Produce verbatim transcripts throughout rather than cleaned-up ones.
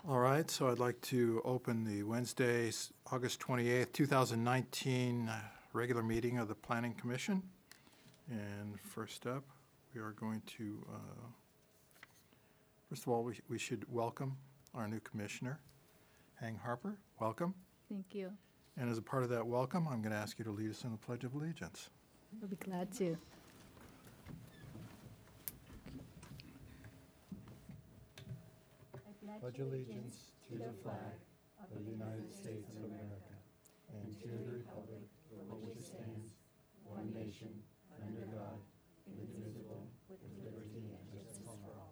All right, so I'd like to open the Wednesday, s- August twenty-eighth, two thousand nineteen uh, regular meeting of the Planning Commission. And first up, we are going to, uh, first of all, we we should welcome our new commissioner, Hang Harper. Welcome. Thank you. And as a part of that welcome, I'm going to ask you to lead us in the Pledge of Allegiance. I'll be glad to. Pledge allegiance to the flag of the United States of America and to the republic for which it stands, one nation, under God, indivisible, with liberty and justice for all.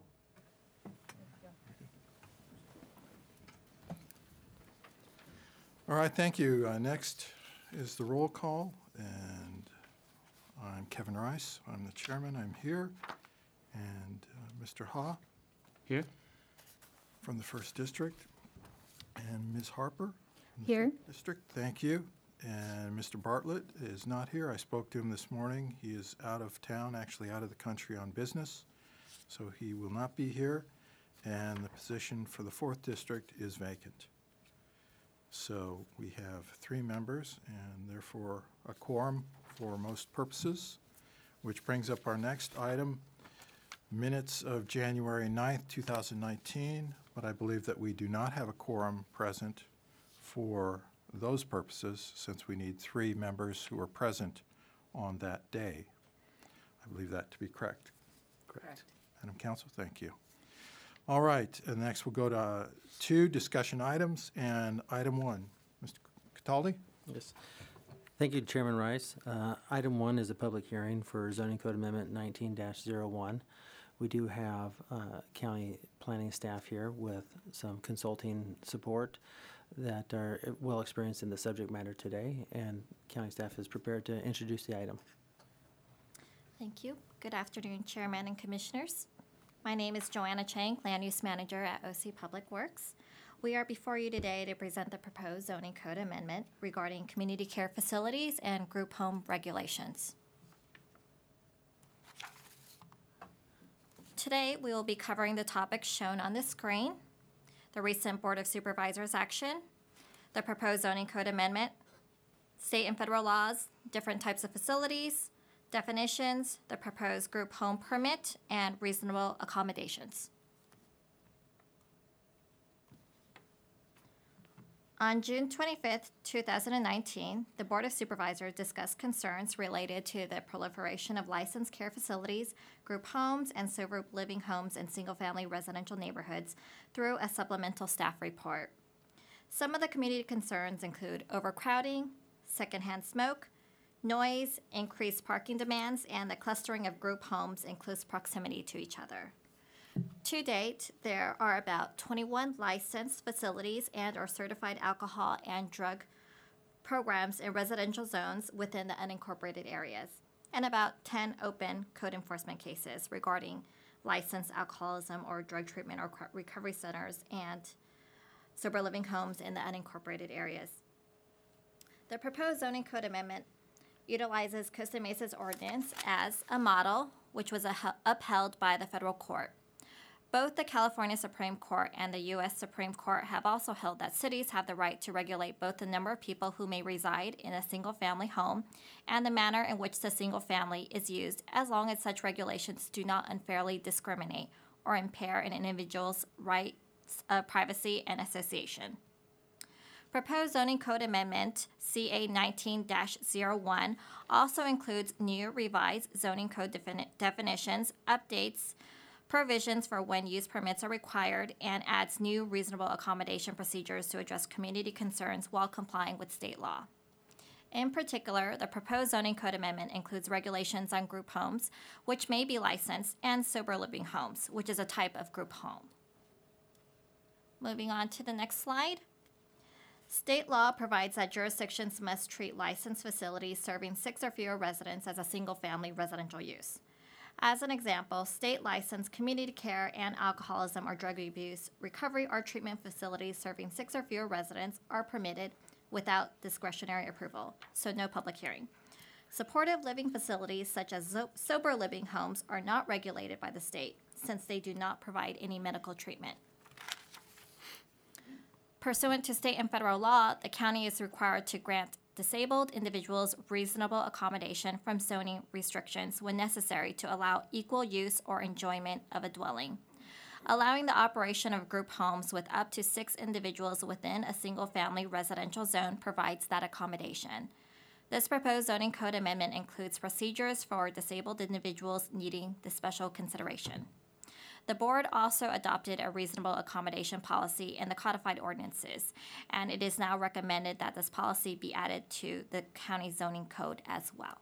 All right, thank you. Uh, Next is the roll call, and I'm Kevin Rice. I'm the chairman. I'm here. And uh, Mister Ha Here? from the First District, and Miz Harper from the Here. Fifth District. Thank you. And Mister Bartlett is not here. I spoke to him this morning. He is out of town, actually out of the country on business, so he will not be here. And the position for the Fourth District is vacant. So we have three members and therefore a quorum for most purposes, which brings up our next item, minutes of January ninth, two thousand nineteen, but I believe that we do not have a quorum present for those purposes since we need three members who are present on that day. I believe that to be correct. Correct. Madam Counsel, thank you. All right, and next we'll go to uh, two discussion items, and item one. Mister Cataldi? Yes. Thank you, Chairman Rice. Uh, Item one is a public hearing for zoning code amendment nineteen dash zero one. We do have uh, county planning staff here with some consulting support that are well experienced in the subject matter today, and county staff is prepared to introduce the item. Thank you. Good afternoon, Chairman and Commissioners. My name is Joanna Chang, Land Use Manager at O C Public Works. We are before you today to present the proposed zoning code amendment regarding community care facilities and group home regulations. Today, we will be covering the topics shown on the screen: the recent Board of Supervisors action, the proposed zoning code amendment, state and federal laws, different types of facilities, definitions, the proposed group home permit, and reasonable accommodations. On June twenty-fifth, two thousand nineteen, the Board of Supervisors discussed concerns related to the proliferation of licensed care facilities, group homes, and sober living homes in single-family residential neighborhoods through a supplemental staff report. Some of the community concerns include overcrowding, secondhand smoke, noise, increased parking demands, and the clustering of group homes in close proximity to each other. To date, there are about twenty-one licensed facilities and or certified alcohol and drug programs in residential zones within the unincorporated areas, and about ten open code enforcement cases regarding licensed alcoholism or drug treatment or recovery centers and sober living homes in the unincorporated areas. The proposed zoning code amendment utilizes Costa Mesa's ordinance as a model, which was a, upheld by the federal court. Both the California Supreme Court and the U S Supreme Court have also held that cities have the right to regulate both the number of people who may reside in a single-family home and the manner in which the single family is used, as long as such regulations do not unfairly discriminate or impair an individual's rights of privacy and association. Proposed zoning code amendment C A nineteen dash zero one also includes new revised zoning code defini- definitions, updates provisions for when use permits are required, and adds new reasonable accommodation procedures to address community concerns while complying with state law. In particular, the proposed zoning code amendment includes regulations on group homes, which may be licensed, and sober living homes, which is a type of group home. Moving on to the next slide. State law provides that jurisdictions must treat licensed facilities serving six or fewer residents as a single-family residential use. As an example, state-licensed community care and alcoholism or drug abuse recovery or treatment facilities serving six or fewer residents are permitted without discretionary approval, so no public hearing. Supportive living facilities such as zo- sober living homes are not regulated by the state since they do not provide any medical treatment. Pursuant to state and federal law, the county is required to grant disabled individuals reasonable accommodation from zoning restrictions when necessary to allow equal use or enjoyment of a dwelling. Allowing the operation of group homes with up to six individuals within a single-family residential zone provides that accommodation. This proposed zoning code amendment includes procedures for disabled individuals needing the special consideration. The board also adopted a reasonable accommodation policy in the codified ordinances, and it is now recommended that this policy be added to the county zoning code as well.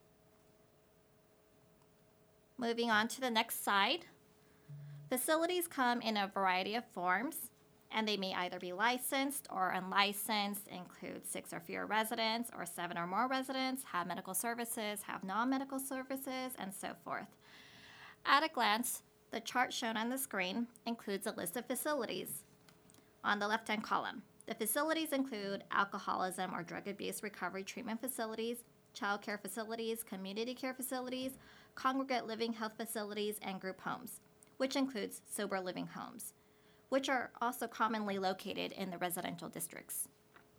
Moving on to the next slide. Facilities come in a variety of forms, and they may either be licensed or unlicensed, include six or fewer residents, or seven or more residents, have medical services, have non-medical services, and so forth. At a glance, the chart shown on the screen includes a list of facilities. On the left-hand column, the facilities include alcoholism or drug abuse recovery treatment facilities, child care facilities, community care facilities, congregate living health facilities, and group homes, which includes sober living homes, which are also commonly located in the residential districts.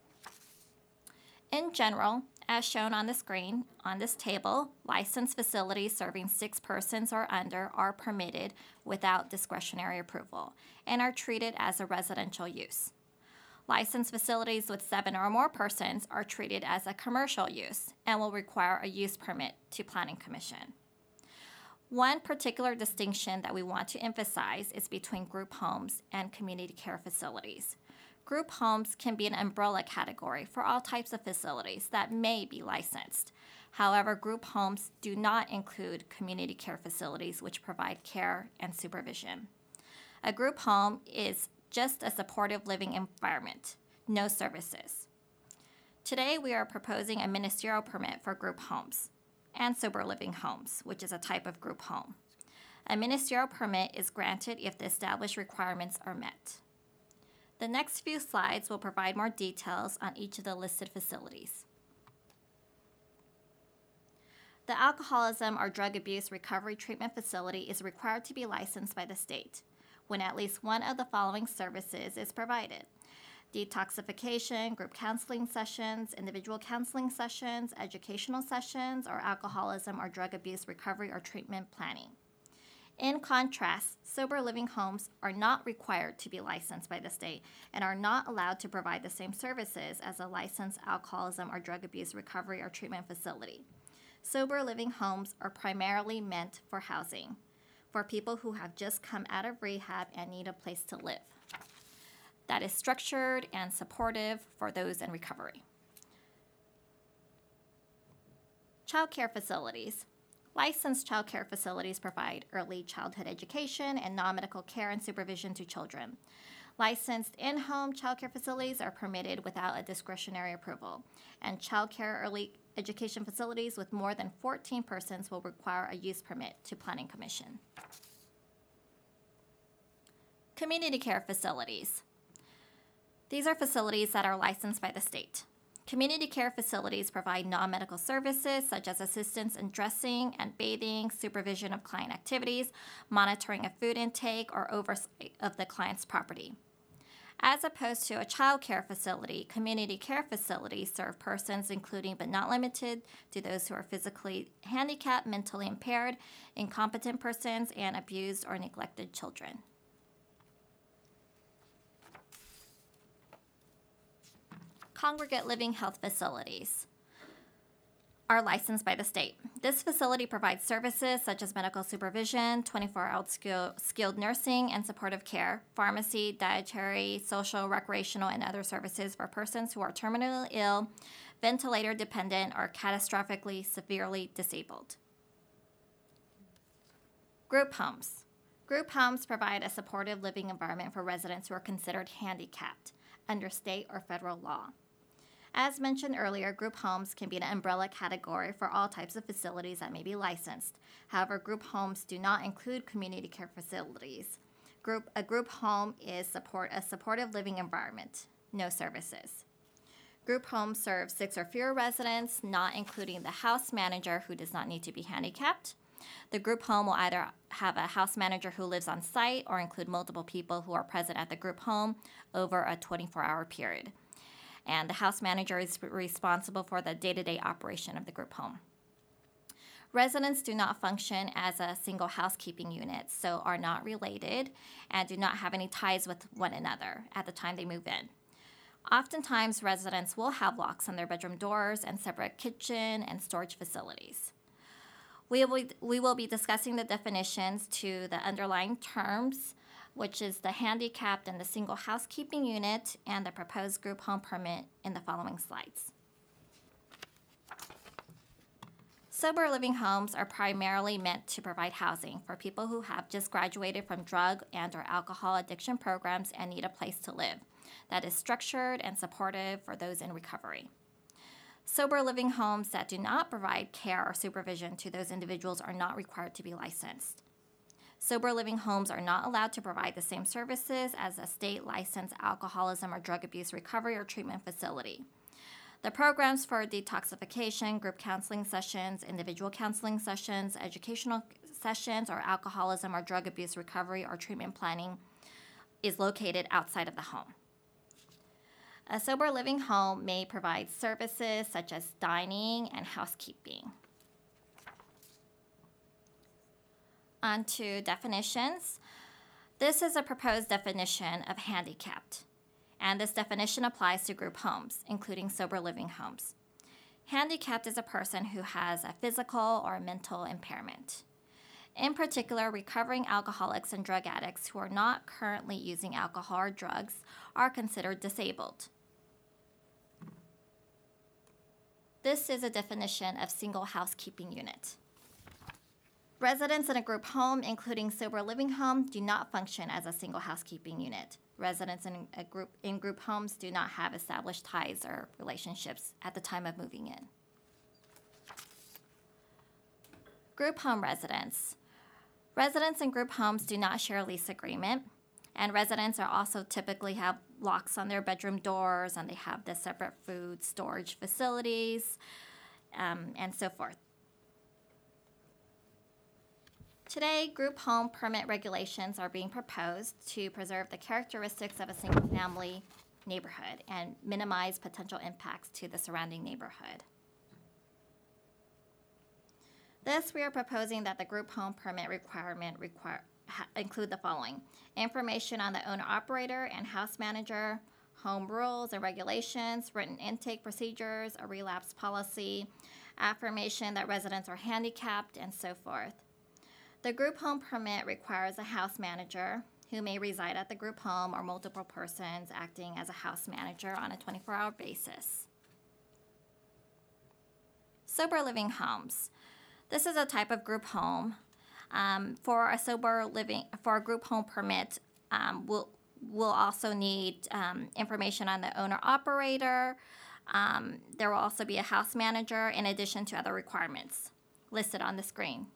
In general, as shown on the screen, on this table, licensed facilities serving six persons or under are permitted without discretionary approval and are treated as a residential use. Licensed facilities with seven or more persons are treated as a commercial use and will require a use permit to Planning Commission. One particular distinction that we want to emphasize is between group homes and community care facilities. Group homes can be an umbrella category for all types of facilities that may be licensed. However, group homes do not include community care facilities which provide care and supervision. A group home is just a supportive living environment, no services. Today, we are proposing a ministerial permit for group homes and sober living homes, which is a type of group home. A ministerial permit is granted if the established requirements are met. The next few slides will provide more details on each of the listed facilities. The alcoholism or drug abuse recovery treatment facility is required to be licensed by the state when at least one of the following services is provided: detoxification, group counseling sessions, individual counseling sessions, educational sessions, or alcoholism or drug abuse recovery or treatment planning. In contrast, sober living homes are not required to be licensed by the state and are not allowed to provide the same services as a licensed alcoholism or drug abuse recovery or treatment facility. Sober living homes are primarily meant for housing, for people who have just come out of rehab and need a place to live that is structured and supportive for those in recovery. Child care facilities. Licensed child care facilities provide early childhood education and non-medical care and supervision to children. Licensed in-home child care facilities are permitted without a discretionary approval, and child care early education facilities with more than fourteen persons will require a use permit to Planning Commission. Community care facilities. These are facilities that are licensed by the state. Community care facilities provide non-medical services such as assistance in dressing and bathing, supervision of client activities, monitoring of food intake, or oversight of the client's property. As opposed to a child care facility, community care facilities serve persons including but not limited to those who are physically handicapped, mentally impaired, incompetent persons, and abused or neglected children. Congregate living health facilities are licensed by the state. This facility provides services such as medical supervision, twenty-four hour skill, skilled nursing and supportive care, pharmacy, dietary, social, recreational, and other services for persons who are terminally ill, ventilator dependent, or catastrophically severely disabled. Group homes. Group homes provide a supportive living environment for residents who are considered handicapped under state or federal law. As mentioned earlier, group homes can be an umbrella category for all types of facilities that may be licensed. However, group homes do not include community care facilities. Group, a group home is support, a supportive living environment, no services. Group homes serve six or fewer residents, not including the house manager who does not need to be handicapped. The group home will either have a house manager who lives on site or include multiple people who are present at the group home over a twenty-four hour period. And the house manager is responsible for the day-to-day operation of the group home. Residents do not function as a single housekeeping unit, so are not related and do not have any ties with one another at the time they move in. Oftentimes, residents will have locks on their bedroom doors and separate kitchen and storage facilities. We will, we will be discussing the definitions to the underlying terms, which is the handicapped and the single housekeeping unit and the proposed group home permit in the following slides. Sober living homes are primarily meant to provide housing for people who have just graduated from drug and or alcohol addiction programs and need a place to live that is structured and supportive for those in recovery. Sober living homes that do not provide care or supervision to those individuals are not required to be licensed. Sober living homes are not allowed to provide the same services as a state-licensed alcoholism or drug abuse recovery or treatment facility. The programs for detoxification, group counseling sessions, individual counseling sessions, educational sessions, or alcoholism or drug abuse recovery or treatment planning is located outside of the home. A sober living home may provide services such as dining and housekeeping. On to definitions. This is a proposed definition of handicapped, and this definition applies to group homes, including sober living homes. Handicapped is a person who has a physical or mental impairment. In particular, recovering alcoholics and drug addicts who are not currently using alcohol or drugs are considered disabled. This is a definition of single housekeeping unit. Residents in a group home, including sober living home, do not function as a single housekeeping unit. Residents in a group in group homes do not have established ties or relationships at the time of moving in. Group home residents. Residents in group homes do not share a lease agreement, and residents are also typically have locks on their bedroom doors, and they have the separate food storage facilities, um, and so forth. Today, group home permit regulations are being proposed to preserve the characteristics of a single-family neighborhood and minimize potential impacts to the surrounding neighborhood. Thus, we are proposing that the group home permit requirement require, ha, include the following: information on the owner-operator and house manager, home rules and regulations, written intake procedures, a relapse policy, affirmation that residents are handicapped, and so forth. The group home permit requires a house manager who may reside at the group home or multiple persons acting as a house manager on a twenty-four hour basis. Sober living homes. This is a type of group home. Um, for a sober living, for a group home permit, um, we'll, we'll also need um, information on the owner-operator. Um, there will also be a house manager in addition to other requirements listed on the screen.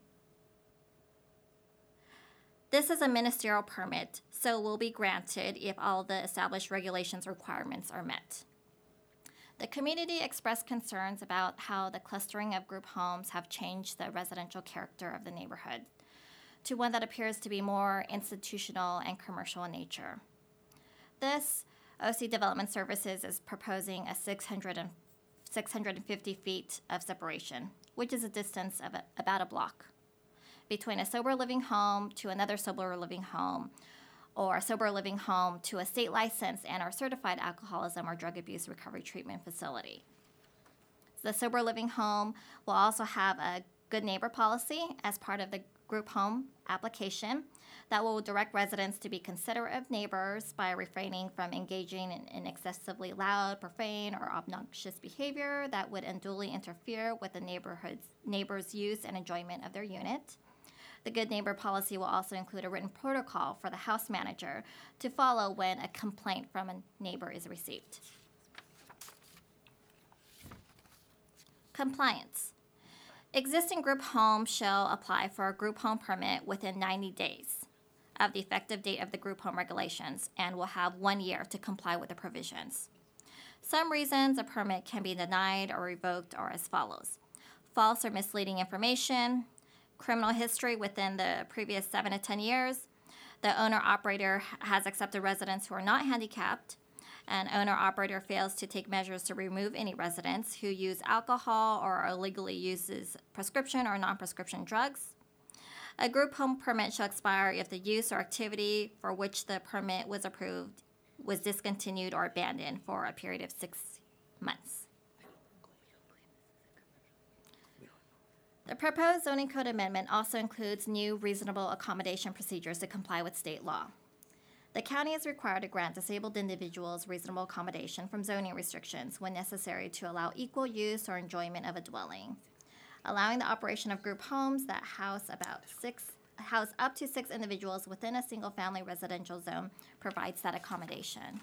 This is a ministerial permit, so will be granted if all the established regulations requirements are met. The community expressed concerns about how the clustering of group homes have changed the residential character of the neighborhood to one that appears to be more institutional and commercial in nature. This, O C Development Services is proposing a six hundred and six hundred fifty feet of separation, which is a distance of a, about a block, between a sober living home to another sober living home, or a sober living home to a state licensed and or certified alcoholism or drug abuse recovery treatment facility. The sober living home will also have a good neighbor policy as part of the group home application that will direct residents to be considerate of neighbors by refraining from engaging in, in excessively loud, profane, or obnoxious behavior that would unduly interfere with the neighborhood's neighbors' use and enjoyment of their unit. The Good Neighbor policy will also include a written protocol for the house manager to follow when a complaint from a neighbor is received. Compliance. Existing group homes shall apply for a group home permit within ninety days of the effective date of the group home regulations and will have one year to comply with the provisions. Some reasons a permit can be denied or revoked are as follows: false or misleading information, criminal history within the previous seven to ten years. The owner-operator has accepted residents who are not handicapped. An owner-operator fails to take measures to remove any residents who use alcohol or illegally uses prescription or non-prescription drugs. A group home permit shall expire if the use or activity for which the permit was approved was discontinued or abandoned for a period of six months. The proposed zoning code amendment also includes new reasonable accommodation procedures to comply with state law. The county is required to grant disabled individuals reasonable accommodation from zoning restrictions when necessary to allow equal use or enjoyment of a dwelling. Allowing the operation of group homes that house about six, house up to six individuals within a single-family residential zone provides that accommodation.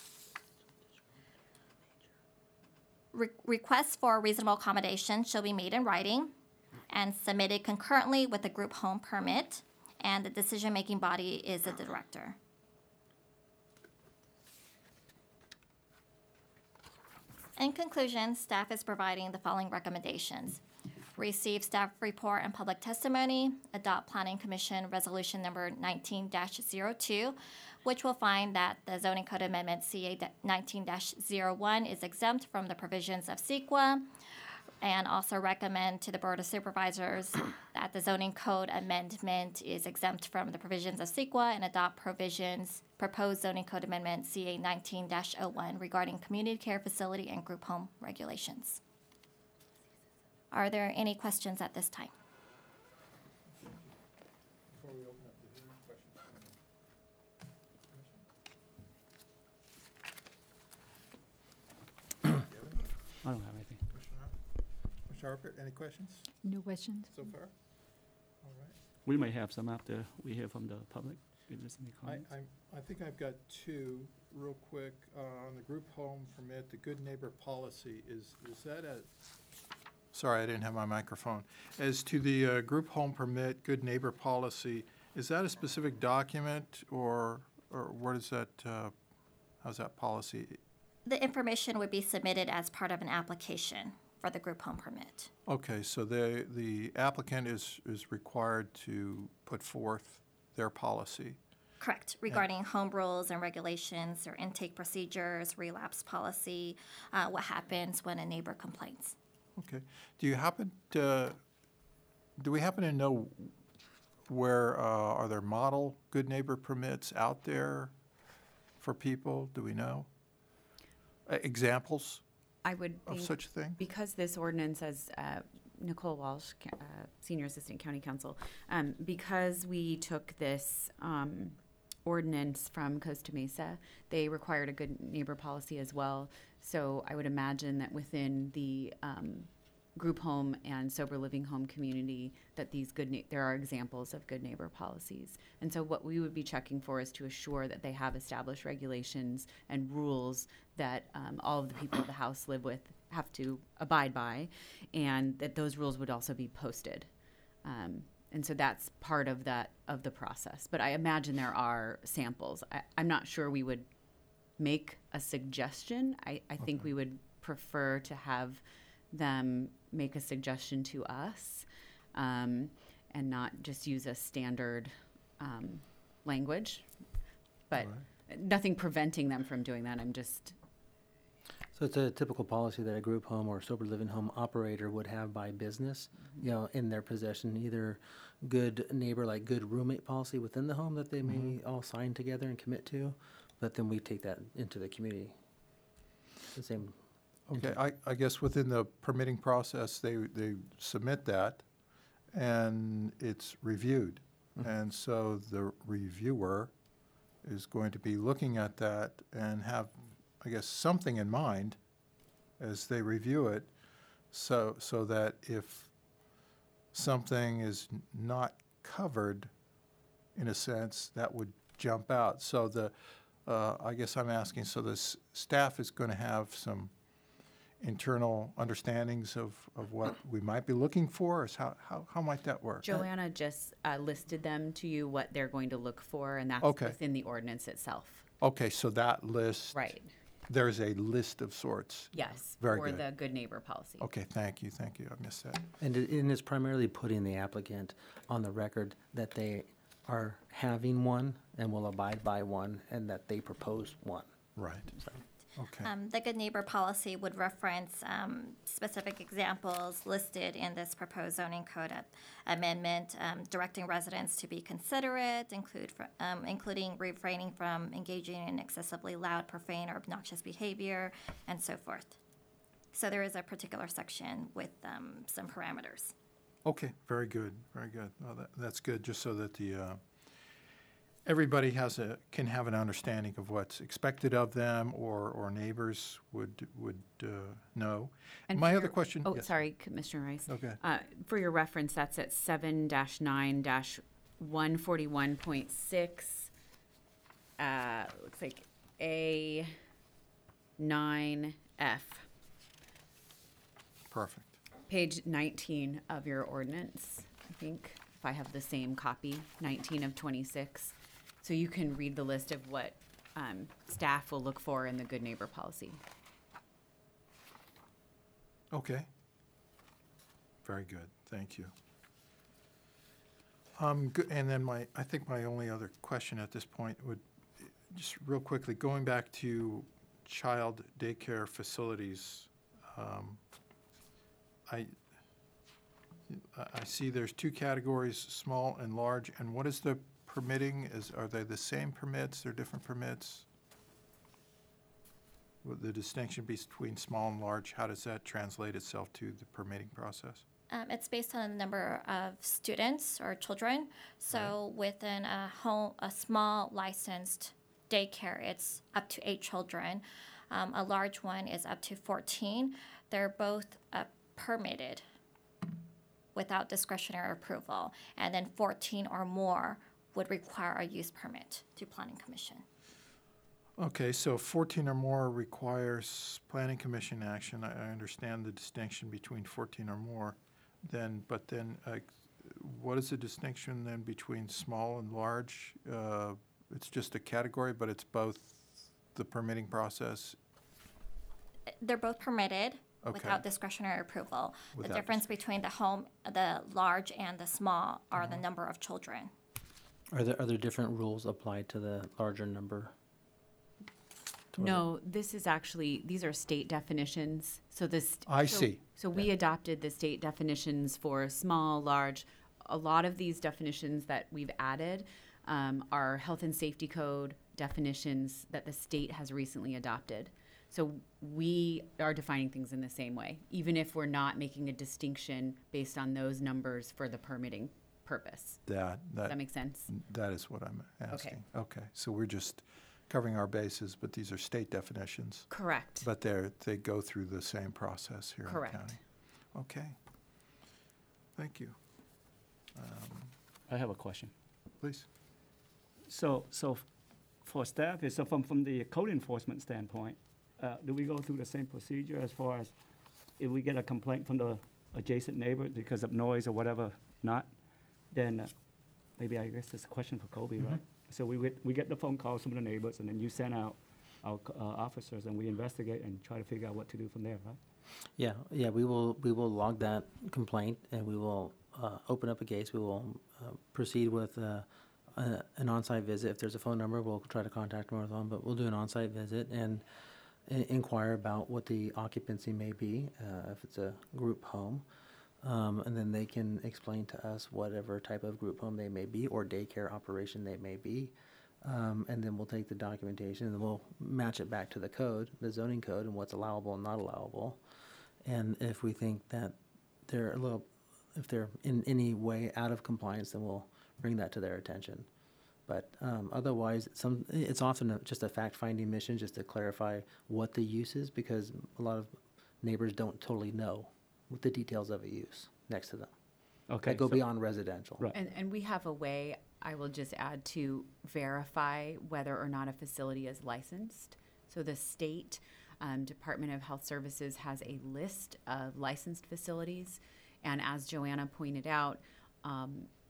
Re- requests for reasonable accommodation shall be made in writing and submitted concurrently with the group home permit, and the decision-making body is the director. In conclusion, staff is providing the following recommendations. Receive staff report and public testimony, adopt Planning Commission Resolution Number nineteen dash zero two, which will find that the Zoning Code Amendment C A nineteen dash zero one is exempt from the provisions of CEQA, and also recommend to the Board of Supervisors that the zoning code amendment is exempt from the provisions of CEQA and adopt provisions, proposed zoning code amendment C A nineteen dash oh one regarding community care facility and group home regulations. Are there any questions at this time? Before we open up the hearing, questions from the commission? I don't have anything. Commissioner Harper? Commissioner Harper, any questions No questions? so far? All right. We might have some after we hear from the public, if there's any I, comments. I, I think I've got two, real quick, uh, on the group home permit, the good neighbor policy, is, is that a, sorry, I didn't have my microphone. As to the, uh, group home permit, good neighbor policy, is that a specific document, or, or what is that, uh, how's that policy? The information would be submitted as part of an application for the group home permit. Okay, so the, the applicant is, is required to put forth their policy. Correct, regarding home rules and regulations or intake procedures, relapse policy, uh, what happens when a neighbor complains. Okay. Do you happen to, do we happen to know where, uh, are there model good neighbor permits out there for people? Do we know? Uh, Examples I would of think, such a thing? because this ordinance, as uh, Nicole Walsh, ca- uh, Senior Assistant County Counsel, um, because we took this um, ordinance from Costa Mesa, they required a good neighbor policy as well. So I would imagine that within the um, group home and sober living home community, that these good, na- there are examples of good neighbor policies. And so what we would be checking for is to assure that they have established regulations and rules that um, all of the people of the house live with have to abide by, and that those rules would also be posted. Um, and so that's part of that, of the process. But I imagine there are samples. I, I'm not sure we would make a suggestion. I, I think we would prefer to have them make a suggestion to us, um, and not just use a standard um, language. But All nothing preventing them from doing that. I'm just, So it's a typical policy that a group home or sober living home operator would have by business, you know, in their possession, either good neighbor, like good roommate policy within the home that they may all sign together and commit to, but then we take that into the community. The same. Okay, I, I guess within the permitting process, they, they submit that, and it's reviewed. And so the reviewer is going to be looking at that and have, I guess, something in mind as they review it, so, so that if something is n- not covered, in a sense, that would jump out. So the, uh, I guess I'm asking, so the s- staff is going to have some internal understandings of, of what we might be looking for, or is how, how, how might that work? Joanna just uh, listed them to you, what they're going to look for, and that's Okay. within the ordinance itself. Okay, so that list. Right. there's a list of sorts. Yes, Very for good. the good neighbor policy. Okay, thank you, thank you. I missed that. And it, and it's primarily putting the applicant on the record that they are having one and will abide by one, and that they propose one. Right. So, Okay. Um, the Good Neighbor policy would reference um, specific examples listed in this proposed zoning code a- amendment, um, directing residents to be considerate, include, fr- um, including refraining from engaging in excessively loud, profane, or obnoxious behavior, and so forth. So there is a particular section with um, some parameters. Okay, very good, very good. Well, that, that's good, just so that the, uh, everybody has a, can have an understanding of what's expected of them, or, or neighbors would, would uh, know. And My for other your- question. Oh, yes. sorry, Commissioner Rice. Okay. Uh, For your reference, that's at seven dash nine dash one forty-one point six. Uh, looks like A nine F, Perfect. page nineteen of your ordinance, I think, if I have the same copy, nineteen of twenty-six. So you can read the list of what um, staff will look for in the good neighbor policy. Okay. Very good, thank you. Um, go- and then my, I think my only other question at this point would, just real quickly, going back to child daycare facilities, um, I, I I see there's two categories, small and large, and what is the permitting? Is, are they the same permits, or different permits? With the distinction between small and large, how does that translate itself to the permitting process? Um, it's based on the number of students or children. So within a home, a small licensed daycare, it's up to eight children. Um, a large one is up to fourteen. They're both uh, permitted without discretionary approval. And then fourteen or more would require a use permit to Planning Commission. Okay, so fourteen or more requires planning commission action. I, I understand the distinction between fourteen or more. Then, but then, uh, what is the distinction then between small and large? Uh, it's just a category, but it's both the permitting process. They're both permitted Okay. without discretionary approval. The Without difference between the home, the large and the small are the number of children. Are there, are there different rules applied to the larger number? To whether- No, this is actually, these are state definitions, so this. I so- see. So we adopted the state definitions for small, large. A lot of these definitions that we've added um, are health and safety code definitions that the state has recently adopted. So we are defining things in the same way, even if we're not making a distinction based on those numbers for the permitting purpose. That, Does that that, make sense? that is what I'm asking. Okay, so we're just covering our bases, but these are state definitions. Correct. But they're, they go through the same process here in the Correct. county. Okay. Thank you. Um, I have a question. Please. So, so f- for staff, is so from, from the code enforcement standpoint, uh, do we go through the same procedure as far as if we get a complaint from the adjacent neighbor because of noise or whatever not, then uh, maybe I guess it's a question for Kobe, right? So we, would- we get the phone calls from the neighbors, and then you send out our c- uh, officers, and we investigate and try to figure out what to do from there, right? Yeah, yeah, we will, we will log that complaint, and we will uh, open up a case. We will uh, proceed with uh, a- an on-site visit. If there's a phone number, we'll try to contact them on the phone, but we'll do an on-site visit and i- inquire about what the occupancy may be, uh, if it's a group home. Um, And then they can explain to us whatever type of group home they may be or daycare operation they may be. Um, And then we'll take the documentation and we'll match it back to the code, the zoning code, and what's allowable and not allowable. And if we think that they're a little, if they're in any way out of compliance, then we'll bring that to their attention. But um, otherwise, some, it's often a- just a fact-finding mission, just to clarify what the use is, because a lot of neighbors don't totally know what the details of a use next to them. Okay. That go so- beyond residential. Right. And, and we have a way, I will just add, to verify whether or not a facility is licensed. So the state um, Department of Health Services has a list of licensed facilities. And as Joanna pointed out, um,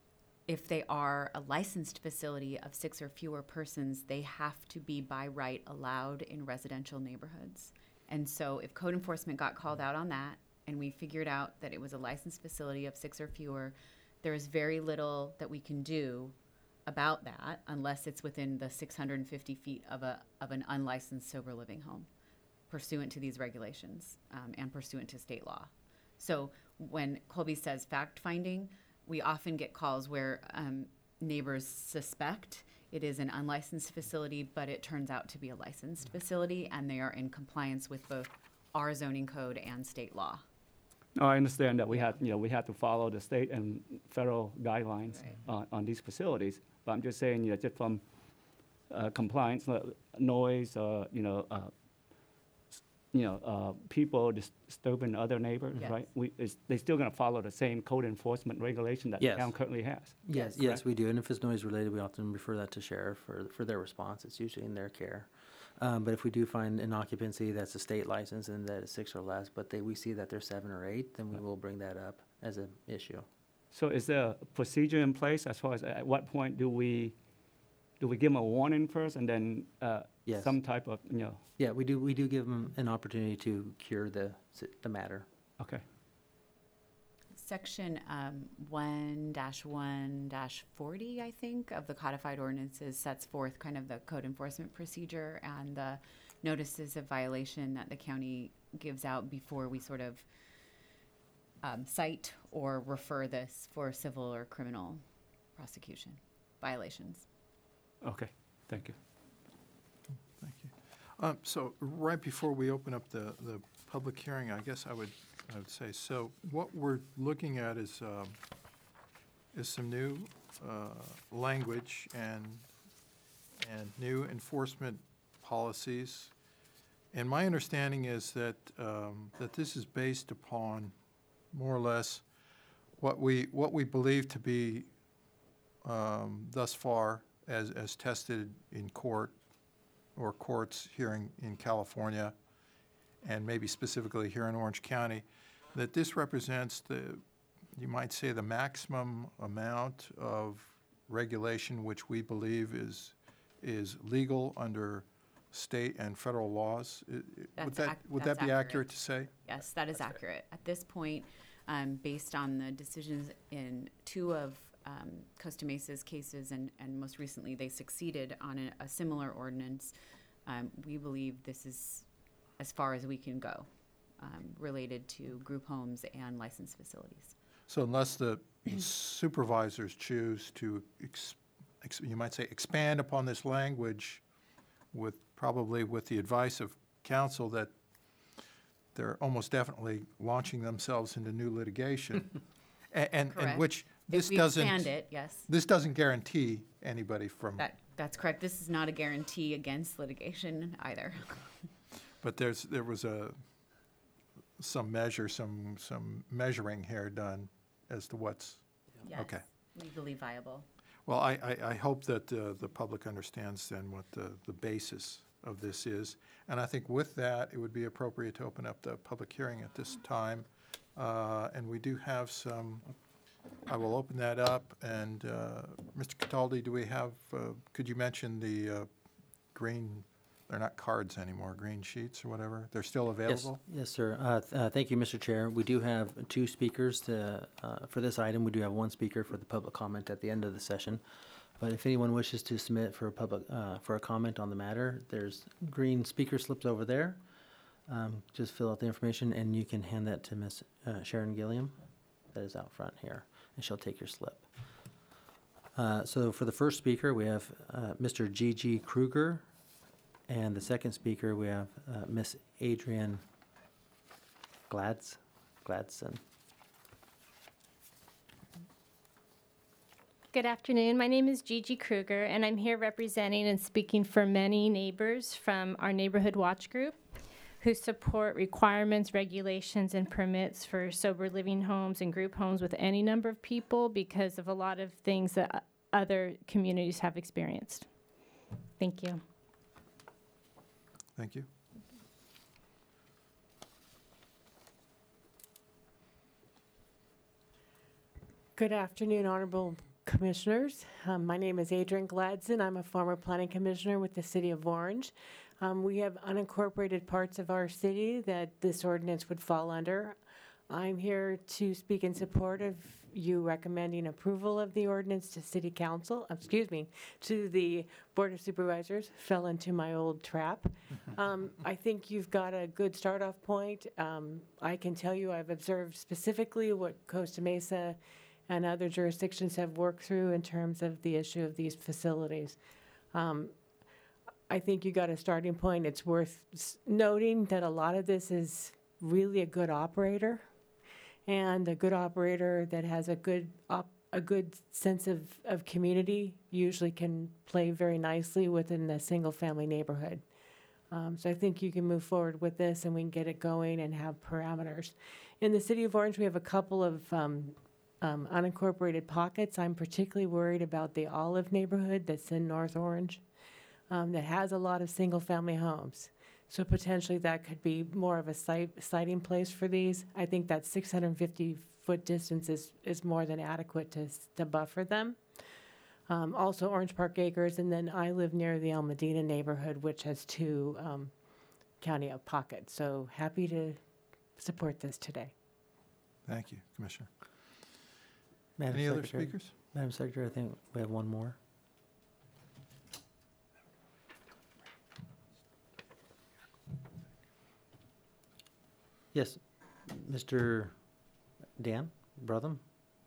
if they are a licensed facility of six or fewer persons, they have to be by right allowed in residential neighborhoods. And so if code enforcement got called out on that, and we figured out that it was a licensed facility of six or fewer, there is very little that we can do about that unless it's within the six hundred fifty feet of a, of an unlicensed sober living home pursuant to these regulations, um, and pursuant to state law. So when Colby says fact-finding, we often get calls where um, neighbors suspect it is an unlicensed facility, but it turns out to be a licensed facility, and they are in compliance with both our zoning code and state law. No, I understand that we had, you know, we had to follow the state and federal guidelines Right. on, on these facilities. But I'm just saying, you know, just from uh, compliance, uh, noise, uh, you know, uh, s- you know, uh, people dis- disturbing other neighbors, Yes. right? We, is, they still gonna follow the same code enforcement regulation that the Yes. town currently has. Yes, Yes. yes, we do. And if it's noise related, we often refer that to sheriff for, for their response. It's usually in their care. Um, but if we do find an occupancy that's a state license and that is six or less, but they, we see that they're seven or eight, then we will bring that up as an issue. So is there a procedure in place as far as at what point do we, do we give them a warning first and then uh, Yes. some type of, you know, Yeah, we do, we do give them an opportunity to cure the, si- the matter. okay. Section um, one dash one dash forty, I think, of the codified ordinances sets forth kind of the code enforcement procedure and the notices of violation that the county gives out before we sort of um, cite or refer this for civil or criminal prosecution violations. Okay, thank you. Thank you. Um, So right before we open up the, the public hearing, I guess I would, I would say, so what we're looking at is, um, is some new uh, language and, and new enforcement policies. And my understanding is that, um, that this is based upon more or less what we, what we believe to be um, thus far as, as tested in court or courts here in, in California, and maybe specifically here in Orange County, that this represents the, you might say, the maximum amount of regulation which we believe is, is legal under state and federal laws. I- I- That's Would that, ac- would that's that be accurate. accurate to say? Yes, that is accurate. At this point, um, based on the decisions in two of um, Costa Mesa's cases, and, and most recently they succeeded on a, a similar ordinance, um, we believe this is as far as we can go um, related to group homes and licensed facilities. So unless the supervisors choose to, ex- ex- you might say, expand upon this language with, probably with the advice of counsel that they're almost definitely launching themselves into new litigation. A- And, and Correct. which this If we doesn't, expand it, yes, this doesn't guarantee anybody from, that, that's correct. This is not a guarantee against litigation either. but there's, there was a, some measure, some, some measuring here done as to what's, Yes, Okay. legally viable. well, I, I, I hope that uh, the public understands then what the, the basis of this is. And I think with that, it would be appropriate to open up the public hearing at this time. Uh, And we do have some, I will open that up. And uh, Mister Cataldi, do we have, uh, could you mention the uh, green, they're not cards anymore, green sheets or whatever? They're still Yes, available? yes, sir. Uh, th- uh, Thank you, Mister Chair. We do have two speakers to, uh, for this item. We do have one speaker for the public comment at the end of the session. But if anyone wishes to submit for a public, uh, for a comment on the matter, there's green speaker slips over there. Um, Just fill out the information, and you can hand that to Miss uh, Sharon Gilliam, that is out front here, and she'll take your slip. Uh, So for the first speaker, we have uh, Mister G G Kruger, and the second speaker, we have uh, Miss Adrienne Glads, Gladson. Good afternoon. My name is Gigi Kruger, and I'm here representing and speaking for many neighbors from our Neighborhood Watch Group who support requirements, regulations, and permits for sober living homes and group homes with any number of people because of a lot of things that uh, other communities have experienced. Thank you. Thank you. Good afternoon, Honorable Commissioners. Um, My name is Adrian Gladson. I'm a former planning commissioner with the City of Orange. Um, We have unincorporated parts of our city that this ordinance would fall under. I'm here to speak in support of you recommending approval of the ordinance to City Council, excuse me, to the Board of Supervisors. Fell into my old trap. Um, I think you've got a good start-off point. Um, I can tell you I've observed specifically what Costa Mesa and other jurisdictions have worked through in terms of the issue of these facilities. Um, I think you got a starting point. It's worth s- noting that a lot of this is really a good operator, and a good operator that has a good op, a good sense of, of community usually can play very nicely within a single-family neighborhood. Um, so I think you can move forward with this, and we can get it going and have parameters. In the City of Orange, we have a couple of um, um, unincorporated pockets. I'm particularly worried about the Olive neighborhood that's in North Orange, um, that has a lot of single-family homes. So potentially that could be more of a site, siting place for these. I think that six hundred fifty foot distance is, is more than adequate to, s- to buffer them. Um, also Orange Park Acres, and then I live near the El Medina neighborhood, which has two um, county out pockets. So happy to support this today. Thank you, Commissioner. Madam Any other Secretary- speakers? Madam Secretary, I think we have one more. Yes, Mister Dan Brotham?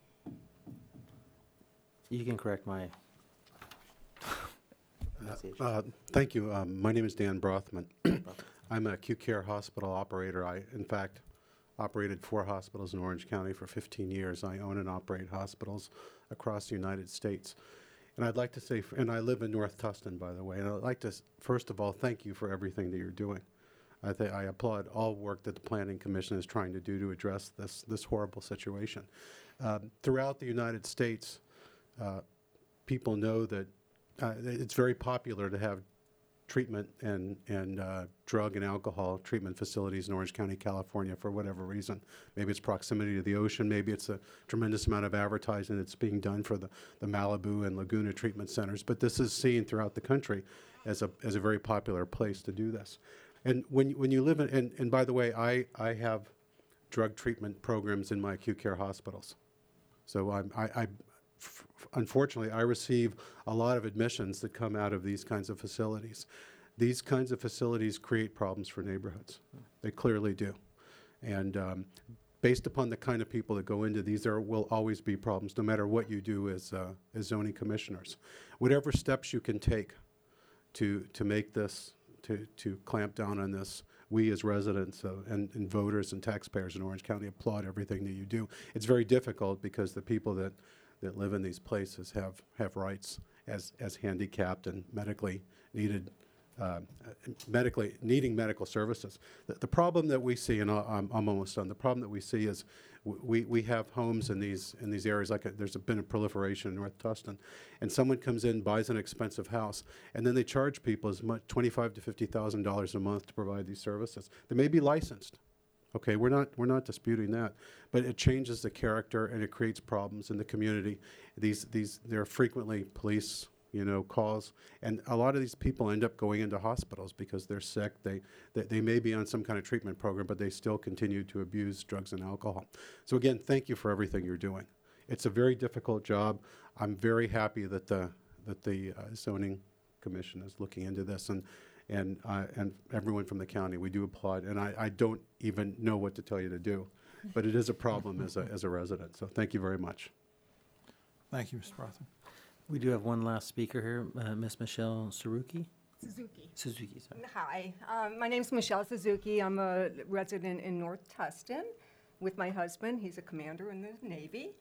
You can correct my pronunciation. Uh, Thank you. Um, My name is Dan Brothman. I'm a acute care hospital operator. I, in fact, operated four hospitals in Orange County for fifteen years. I own and operate hospitals across the United States. And I'd like to say, and I live in North Tustin, by the way, and I'd like to, s- first of all, thank you for everything that you're doing. I think I applaud all work that the Planning Commission is trying to do to address this, this horrible situation. Um, Throughout the United States, uh, people know that uh, it's very popular to have treatment and, and uh, drug and alcohol treatment facilities in Orange County, California, for whatever reason. Maybe it's proximity to the ocean, maybe it's a tremendous amount of advertising that's being done for the, the Malibu and Laguna treatment centers, but this is seen throughout the country as a, as a very popular place to do this. And when, you- when you live in, and, and by the way, I, I have drug treatment programs in my acute care hospitals. So I'm, I, I, f- unfortunately, I receive a lot of admissions that come out of these kinds of facilities. These kinds of facilities create problems for neighborhoods. They clearly do. And um, based upon the kind of people that go into these, there will always be problems, no matter what you do as, uh, as zoning commissioners. Whatever steps you can take to, to make this, to, to clamp down on this, we as residents uh, and, and voters and taxpayers in Orange County applaud everything that you do. It's very difficult because the people that, that live in these places have, have rights as, as handicapped and medically needed, uh, medically needing medical services. The, the problem that we see, and I- I'm, I'm almost done, the problem that we see is w- we, we have homes in these, in these areas, like a, there's been a proliferation in North Tustin, and someone comes in, buys an expensive house, and then they charge people as much, twenty-five to fifty thousand dollars a month to provide these services. They may be licensed. Okay, we're not, we're not disputing that, but it changes the character and it creates problems in the community. These, these, there are frequently police, you know, calls, and a lot of these people end up going into hospitals because they're sick. They, they, they may be on some kind of treatment program, but they still continue to abuse drugs and alcohol. So again, thank you for everything you're doing. It's a very difficult job. I'm very happy that the, that the uh, zoning commission is looking into this, and and uh, and everyone from the county, we do applaud. And I, I don't even know what to tell you to do, but it is a problem as a, as a resident. So thank you very much. Thank you, Mister Brothman. We do have one last speaker here, uh, Miss Michelle Saruki. Suzuki. Suzuki, sorry. Hi, um, my name's Michelle Suzuki. I'm a resident in North Tustin with my husband. He's a commander in the Navy.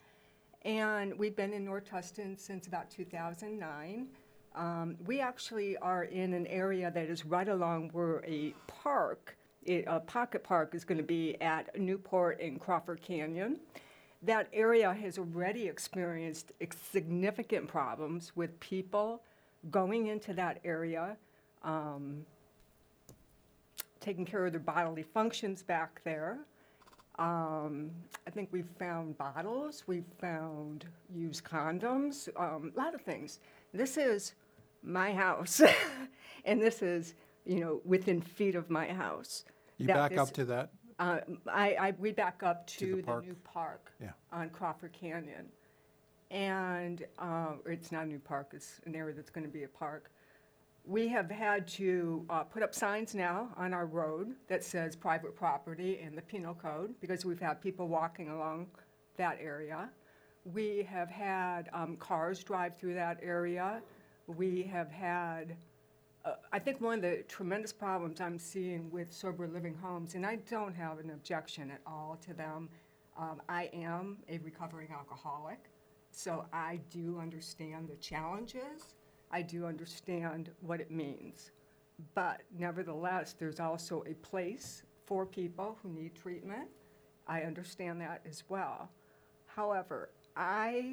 And we've been in North Tustin since about two thousand nine. Um, we actually are in an area that is right along where a park, i- a pocket park is going to be at Newport and Crawford Canyon. That area has already experienced ex- significant problems with people going into that area, um, taking care of their bodily functions back there. Um, I think we've found bottles, we've found used condoms, um, a lot of things. This is my house, and this is, you know, within feet of my house. You That back this- up to that? Uh, I, I, we back up To the to the park? new park Yeah. on Crawford Canyon. And, uh, it's not a new park, it's an area that's gonna be a park. We have had to, uh, put up signs now on our road that says private property in the penal code, because we've had people walking along that area. We have had, um, cars drive through that area. We have had, uh, I think one of the tremendous problems I'm seeing with sober living homes, and I don't have an objection at all to them. Um, I am a recovering alcoholic, so I do understand the challenges. I do understand what it means. But nevertheless, there's also a place for people who need treatment. I understand that as well. However, I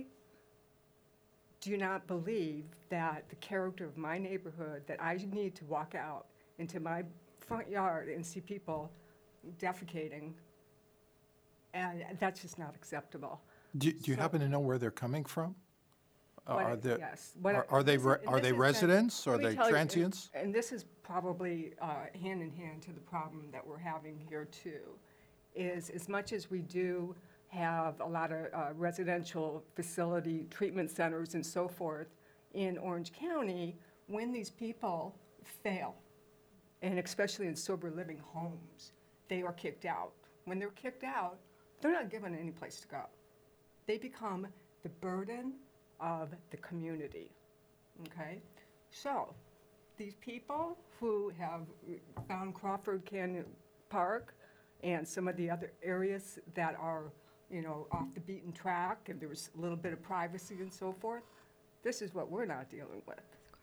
do not believe that the character of my neighborhood, that I need to walk out into my front yard and see people defecating, and that's just not acceptable. Do do you So- happen to know where they're coming from? Uh, What I- Are they, yes. What I- are are they, this re- is- are this they has been- residents, or let are me they tell you, and- transients? And this is probably uh, hand in hand to the problem that we're having here too, is as much as we do have a lot of uh, residential facility treatment centers and so forth in Orange County, when these people fail, and especially in sober living homes, they are kicked out. When they're kicked out, they're not given any place to go. They become the burden of the community, okay? So, these people who have found Crawford Canyon Park and some of the other areas that are, you know, off the beaten track, and there's a little bit of privacy and so forth, this is what we're not dealing with.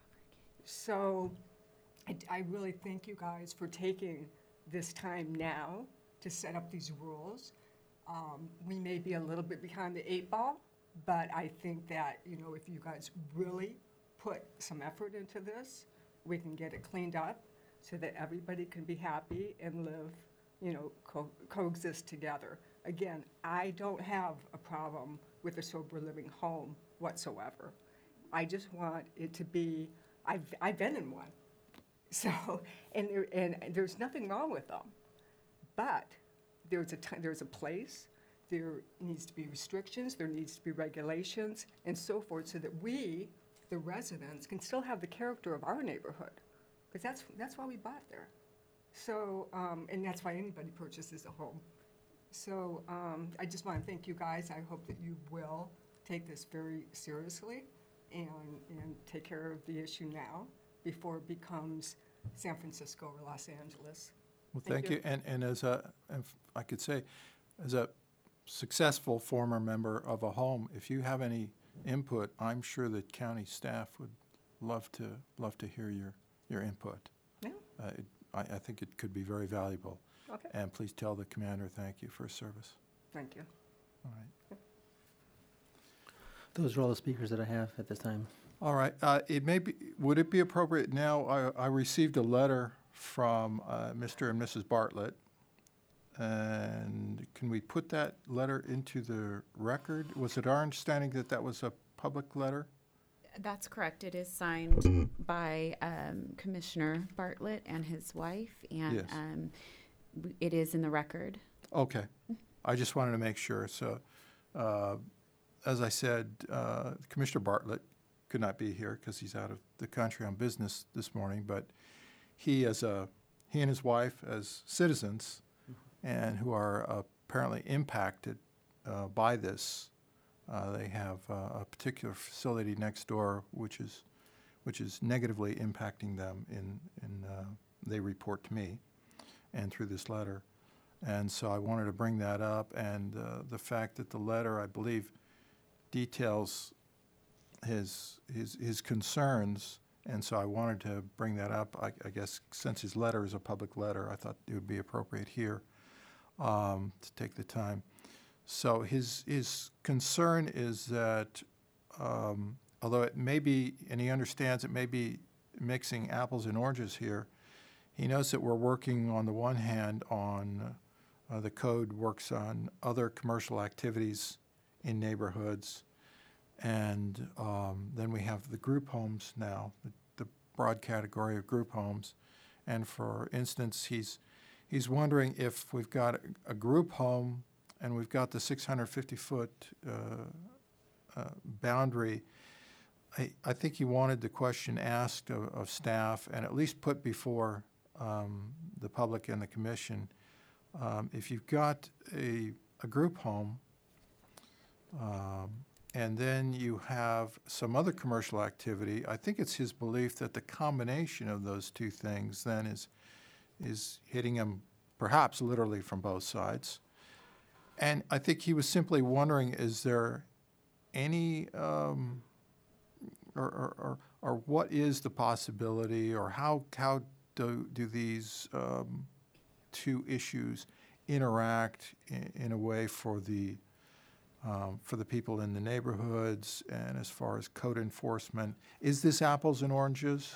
So, I, I really thank you guys for taking this time now to set up these rules. Um, we may be a little bit behind the eight ball, but I think that, you know, if you guys really put some effort into this, we can get it cleaned up so that everybody can be happy and live, you know, co- coexist together. Again, I don't have a problem with a sober living home whatsoever. I just want it to be, I've, I've been in one. So, and, there, and there's nothing wrong with them. But there's a, ti- there's a place, there needs to be restrictions, there needs to be regulations, and so forth, so that we, the residents, can still have the character of our neighborhood. Because that's, that's why we bought there. So, um, and that's why anybody purchases a home. So um, I just want to thank you guys. I hope that you will take this very seriously and, and take care of the issue now before it becomes San Francisco or Los Angeles. Well, Thank thank you. you. And, and as a, if I could say, as a successful former member of a home, if you have any input, I'm sure that county staff would love to, love to hear your, your input. Yeah, Uh, it- I, I think it could be very valuable. okay, And please tell the commander thank you for his service. thank you. All right. Those are all the speakers that I have at this time. All right, uh, it may be, would it be appropriate now, I, I received a letter from uh, Mister and Missus Bartlett, and can we put that letter into the record? Was it our understanding that that was a public letter? That's correct. It is signed by um, Commissioner Bartlett and his wife, and Yes. um, w- it is in the record. Okay, I just wanted to make sure, so, uh, as I said, uh, Commissioner Bartlett could not be here because he's out of the country on business this morning, but he as a, he and his wife as citizens and who are apparently impacted uh, by this, uh, they have uh, a particular facility next door which is, which is negatively impacting them in, in uh, they report to me and through this letter. And so I wanted to bring that up, and uh, the fact that the letter, I believe, details his, his, his concerns, and so I wanted to bring that up. I, I guess since his letter is a public letter, I thought it would be appropriate here um, to take the time. So his, his concern is that, um, although it may be, and he understands it may be mixing apples and oranges here, he knows that we're working on the one hand on Uh, The code works on other commercial activities in neighborhoods. And um, then we have the group homes now, the, the broad category of group homes. And for instance, he's, he's wondering if we've got a, a group home and we've got the six hundred fifty foot uh, uh, boundary. I, I think he wanted the question asked of, of staff and at least put before um, the public and the commission. Um, if you've got a, a group home, um, and then you have some other commercial activity, I think it's his belief that the combination of those two things then is, is hitting him perhaps literally from both sides. And I think he was simply wondering, is there any, um, or, or, or, or what is the possibility, or how, how do, do these um, two issues interact in, in a way for the Um, for the people in the neighborhoods, and as far as code enforcement? Is this apples and oranges?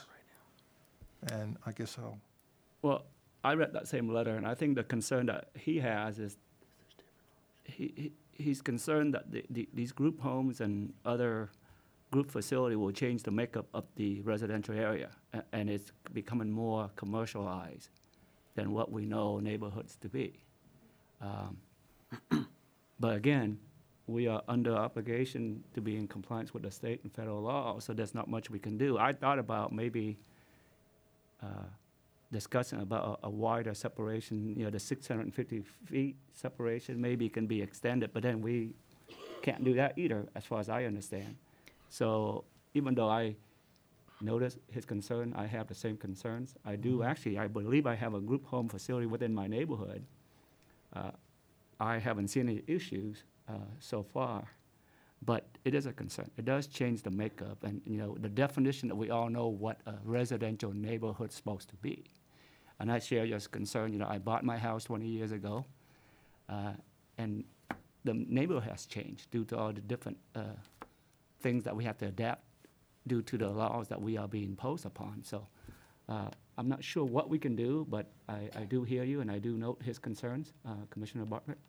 And I guess I'll, Well, I read that same letter, and I think the concern that he has is he, he he's concerned that the, the, these group homes and other group facility will change the makeup of the residential area, a- and it's becoming more commercialized than what we know neighborhoods to be. Um, but again, we are under obligation to be in compliance with the state and federal law, so there's not much we can do. I thought about maybe uh, discussing about a, a wider separation, you know, the six hundred fifty feet separation maybe can be extended, but then we can't do that either, as far as I understand. So even though I notice his concern, I have the same concerns. I do actually, I believe I have a group home facility within my neighborhood. Uh, I haven't seen any issues Uh, so far, but it is a concern. It does change the makeup, and you know the definition that we all know what a residential neighborhood's supposed to be. And I share your concern. You know, I bought my house twenty years ago, uh, and the neighborhood has changed due to all the different uh, things that we have to adapt due to the laws that we are being imposed upon. So uh, I'm not sure what we can do, but I, I do hear you, and I do note his concerns, uh, Commissioner Bartlett.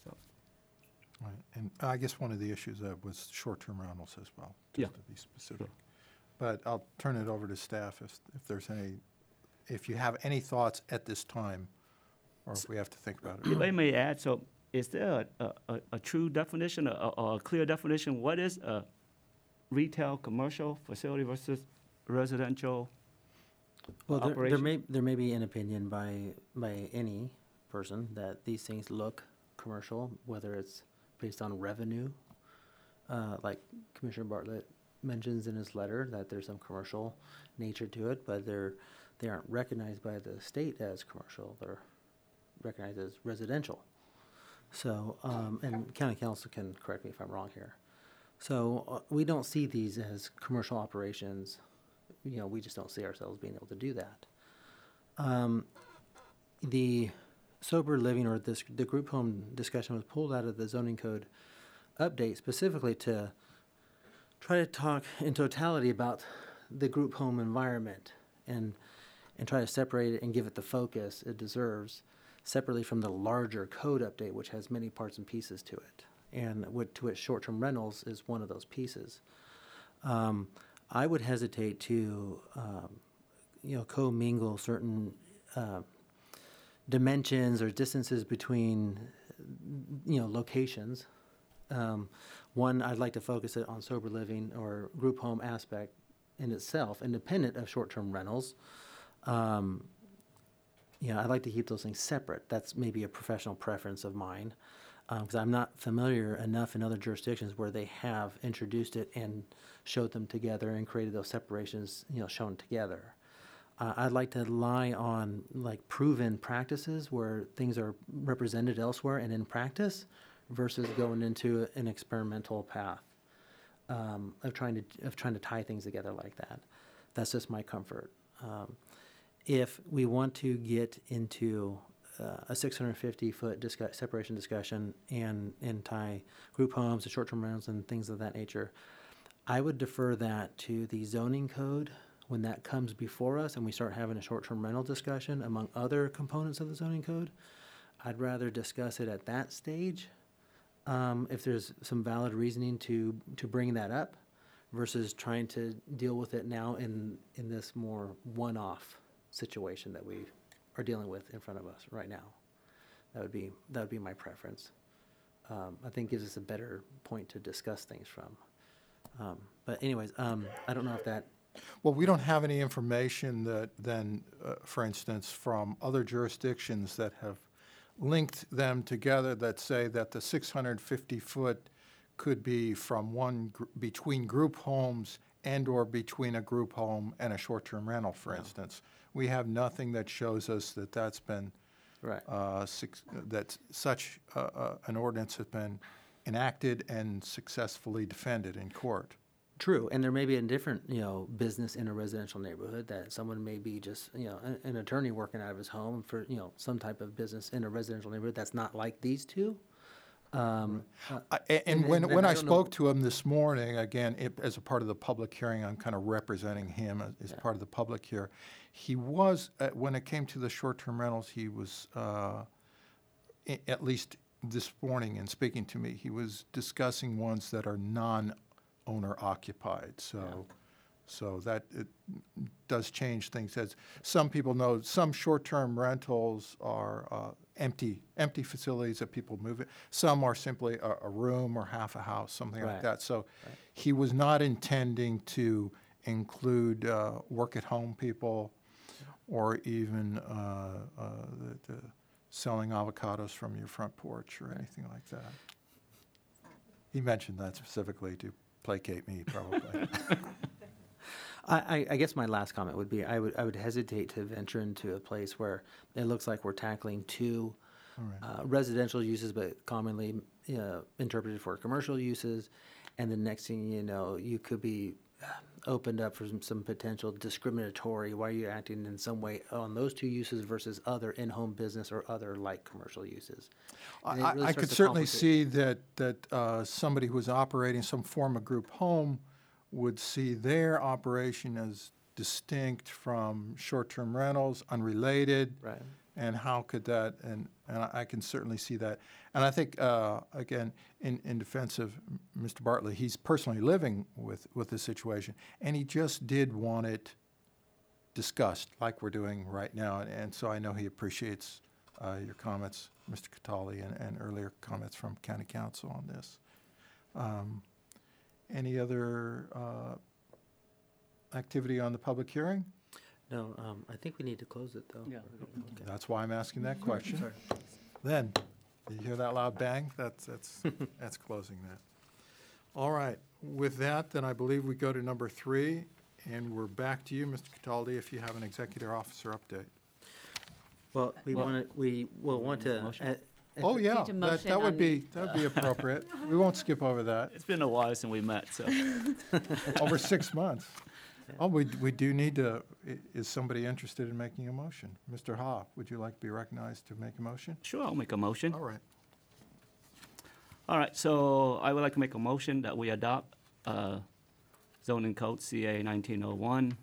right. And I guess one of the issues uh, was short-term rentals as well, Yeah. just to be specific. But I'll turn it over to staff if, if there's any, if you have any thoughts at this time, or if we have to think about If I it. may add, so is there a, a, a true definition, or, or a clear definition, what is a retail commercial facility versus residential? Well, there, there operation? may, there may be an opinion by, by any person that these things look commercial, whether it's based on revenue, uh, like Commissioner Bartlett mentions in his letter, that there's some commercial nature to it, but they're, they aren't recognized by the state as commercial, they're recognized as residential. So, um, and county council can correct me if I'm wrong here. So, uh, we don't see these as commercial operations, you know, we just don't see ourselves being able to do that. Um, the sober living, or this, the group home discussion was pulled out of the zoning code update specifically to try to talk in totality about the group home environment and, and try to separate it and give it the focus it deserves, separately from the larger code update, which has many parts and pieces to it. And what, to which short-term rentals is one of those pieces. Um, I would hesitate to, um, you know, commingle certain uh, dimensions or distances between, you know, locations. Um, one, I'd like to focus it on sober living or group home aspect in itself, independent of short-term rentals. Um, you know, I'd like to keep those things separate. That's maybe a professional preference of mine, because I'm not familiar enough in other jurisdictions where they have introduced it and showed them together and created those separations, you know, shown together. Uh, I'd like to rely on like proven practices where things are represented elsewhere and in practice, versus going into an experimental path um, of trying to of trying to tie things together like that. That's just my comfort. Um, if we want to get into uh, a six hundred fifty foot discuss, separation discussion and and tie group homes to short-term rentals and things of that nature, I would defer that to the zoning code when that comes before us and we start having a short-term rental discussion among other components of the zoning code. I'd rather discuss it at that stage, um, if there's some valid reasoning to, to bring that up, versus trying to deal with it now in, in this more one-off situation that we are dealing with in front of us right now. That would be, that would be my preference. Um, I think gives us a better point to discuss things from. Um, But anyways, um, I don't know if that, Well, we don't have any information that then, uh, for instance, from other jurisdictions that have linked them together that say that the six hundred fifty foot could be from one, gr- between group homes and/or between a group home and a short-term rental, for instance. We have nothing that shows us that that's been, right. uh, suc- that such uh, uh, an ordinance has been enacted and successfully defended in court. True, and there may be a different, you know, business in a residential neighborhood that someone may be just, you know, an, an attorney working out of his home for, you know, some type of business in a residential neighborhood that's not like these two. Um, uh, I- a- And And- when, and when I I don't know- spoke to him this morning, again, it- as a part of the public hearing, I'm kind of representing him as- as Yeah. part of the public here. He was, uh, when it came to the short-term rentals, he was, uh, i- at least this morning in speaking to me, he was discussing ones that are non-owner occupied. So, so that it does change things. As some people know, some short-term rentals are uh, empty, empty facilities that people move in. Some are simply a, a room or half a house, something like Right. that. So he was not intending to include uh, work-at-home people or even uh, uh, the, the selling avocados from your front porch or anything like that. He mentioned that specifically to placate me, probably. I, I, I guess my last comment would be, I would, I would hesitate to venture into a place where it looks like we're tackling two All right. uh, residential uses, but commonly uh, interpreted for commercial uses. And the next thing you know, you could be uh, opened up for some, some potential discriminatory, why are you acting in some way on those two uses versus other in-home business or other like commercial uses? And it I, really I starts could to certainly complicate- see that, that uh, somebody who's operating some form of group home would see their operation as distinct from short-term rentals, unrelated. Right. And how could that, and, and I I can certainly see that. And I think, uh, again, in, in defense of Mister Bartlett, he's personally living with, with the situation, and he just did want it discussed, like we're doing right now. And, and so I know he appreciates uh, your comments, Mister Catali, and, and earlier comments from County Council on this. Um, Any other uh, activity on the public hearing? No, um, I think we need to close it, though. Yeah. Okay. That's why I'm asking that question. Sorry. Then, you hear that loud bang? That's, that's, that's closing that. All right, with that, then I believe we go to number three, and we're back to you, Mister Cataldi, if you have an executive officer update. Well, we Well- want to, we will want to. Motion? uh, Oh, yeah, Need a that, motion that would on- be, that would be appropriate. We won't skip over that. It's been a while since we met, so. Over six months. Oh, we, we do need to, i- is somebody interested in making a motion? Mister Ha, would you like to be recognized to make a motion? Sure, I'll make a motion. All right. All right, so I would like to make a motion that we adopt uh, zoning code C A nineteen oh one,